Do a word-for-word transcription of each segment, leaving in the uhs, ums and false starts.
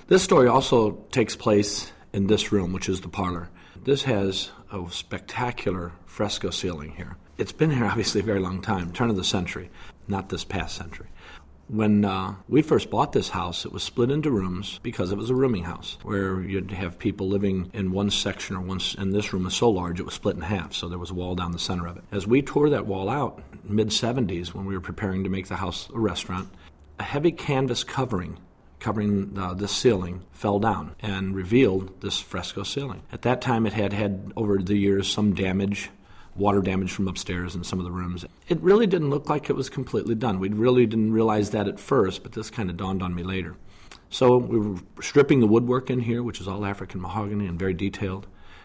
This story also takes place in this room, which is the parlor. This has a spectacular fresco ceiling here. It's been here obviously a very long time, turn of the century, not this past century. When uh, we first bought this house, it was split into rooms because it was a rooming house where you'd have people living in one section or one, and this room was so large it was split in half, so there was a wall down the center of it. As we tore that wall out, mid-seventies, when we were preparing to make the house a restaurant, a heavy canvas covering covering uh, this ceiling fell down and revealed this fresco ceiling. At that time, it had had, over the years, some damage, water damage from upstairs in some of the rooms. It really didn't look like it was completely done. We really didn't realize that at first, but this kind of dawned on me later. So we were stripping the woodwork in here, which is all African mahogany and very detailed.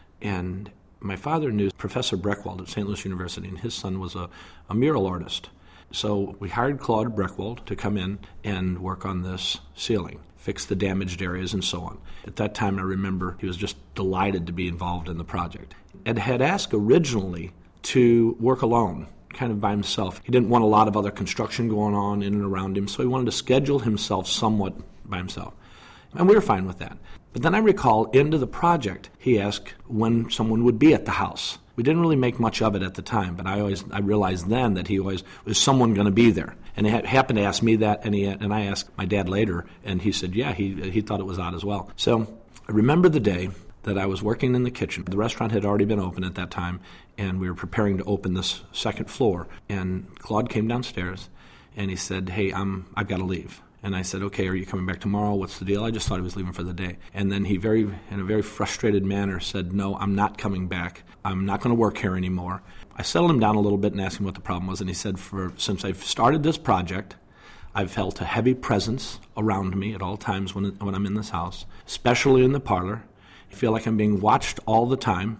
And my father knew Professor Breckwald at Saint Louis University, and his son was a, a mural artist. So we hired Claude Breckwald to come in and work on this ceiling, fix the damaged areas and so on. At that time, I remember he was just delighted to be involved in the project. Ed had asked originally to work alone, kind of by himself. He didn't want a lot of other construction going on in and around him, so he wanted to schedule himself somewhat by himself. And we were fine with that. But then I recall, into the project, he asked when someone would be at the house. We didn't really make much of it at the time, but I always I realized then that he always was someone going to be there. And he ha- happened to ask me that, and he and I asked my dad later, and he said, yeah, he he thought it was odd as well. So I remember the day that I was working in the kitchen. The restaurant had already been open at that time, and we were preparing to open this second floor. And Claude came downstairs, and he said, hey, I'm, I've got to leave. And I said, okay, are you coming back tomorrow? What's the deal? I just thought he was leaving for the day. And then he, very, in a very frustrated manner, said, no, I'm not coming back. I'm not going to work here anymore. I settled him down a little bit and asked him what the problem was. And he said, for since I've started this project, I've felt a heavy presence around me at all times when, when I'm in this house, especially in the parlor. I feel like I'm being watched all the time.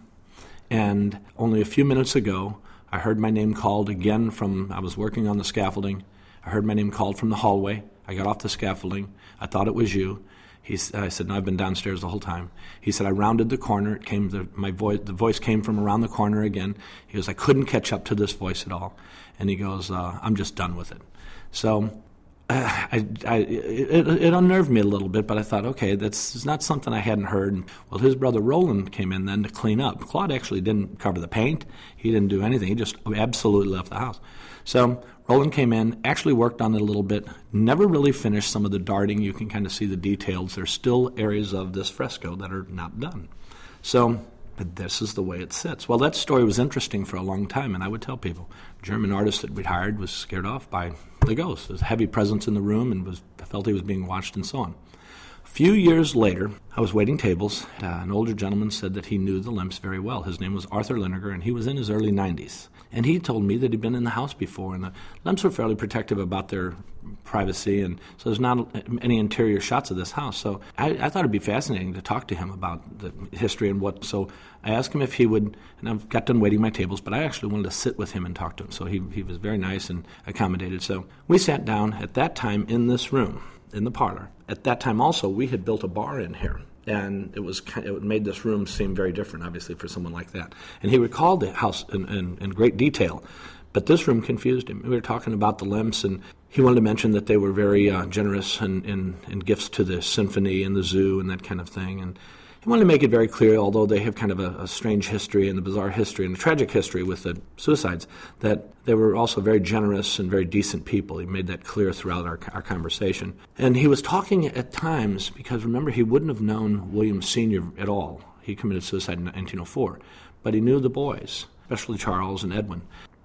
And only a few minutes ago, I heard my name called again from, I was working on the scaffolding. I heard my name called from the hallway. I got off the scaffolding. I thought it was you. He, I said, no, I've been downstairs the whole time. He said, I rounded the corner. It came. The, my voice, the voice came from around the corner again. He goes, I couldn't catch up to this voice at all. And he goes, uh, I'm just done with it. So uh, I, I, it, it unnerved me a little bit, but I thought, okay, that's not something I hadn't heard. And, well, his brother Roland came in then to clean up. Claude actually didn't cover the paint. He didn't do anything. He just absolutely left the house. So Roland came in, actually worked on it a little bit, never really finished some of the darting. You can kind of see the details. There's still areas of this fresco that are not done. So, but this is the way it sits. Well, that story was interesting for a long time, and I would tell people. German artist that we'd hired was scared off by the ghost. There was a heavy presence in the room and was felt he was being watched and so on. A few years later, I was waiting tables. Uh, an older gentleman said that he knew the Lemps very well. His name was Arthur Liniger, and he was in his early nineties. And he told me that he'd been in the house before, and the Lemps were fairly protective about their privacy, and so there's not any interior shots of this house. So I, I thought it'd be fascinating to talk to him about the history and what. So I asked him if he would, and I've got done waiting my tables, but I actually wanted to sit with him and talk to him. So he, he was very nice and accommodated. So we sat down at that time in this room, in the parlor. At that time also, we had built a bar in here. And it was it made this room seem very different, obviously, for someone like that. And he recalled the house in, in, in great detail, but this room confused him. We were talking about the Lemps, and he wanted to mention that they were very uh, generous in, in, in gifts to the symphony and the zoo and that kind of thing. And he wanted to make it very clear, although they have kind of a, a strange history and a bizarre history and a tragic history with the suicides, that they were also very generous and very decent people. He made that clear throughout our, our conversation. And he was talking at times, because remember, he wouldn't have known William Senior at all. He committed suicide in nineteen oh four. But he knew the boys, especially Charles and Edwin.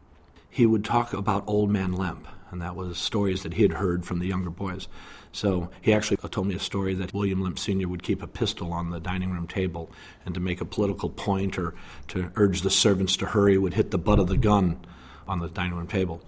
He would talk about Old Man Lemp, and that was stories that he had heard from the younger boys. So he actually told me a story that William Lemp Senior would keep a pistol on the dining room table, and to make a political point or to urge the servants to hurry would hit the butt of the gun on the dining room table.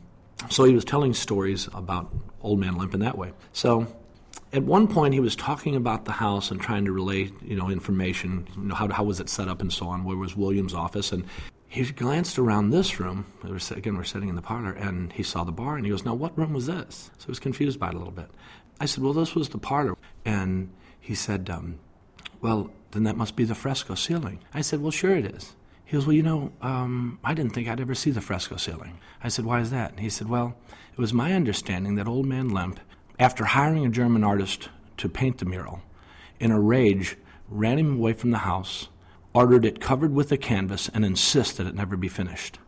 So he was telling stories about Old Man Lemp in that way. So at one point he was talking about the house and trying to relay, you know, information, you know, how, how was it set up and so on, where was William's office, and he glanced around this room. Again, we're sitting in the parlor, and he saw the bar, and he goes, now, what room was this? So he was confused by it a little bit. I said, well, this was the parlor. And he said, um, well, then that must be the fresco ceiling. I said, well, sure it is. He goes, well, you know, um, I didn't think I'd ever see the fresco ceiling. I said, why is that? And he said, well, it was my understanding that Old Man Lemp, after hiring a German artist to paint the mural, in a rage, ran him away from the house, ordered it covered with a canvas, and insisted it never be finished.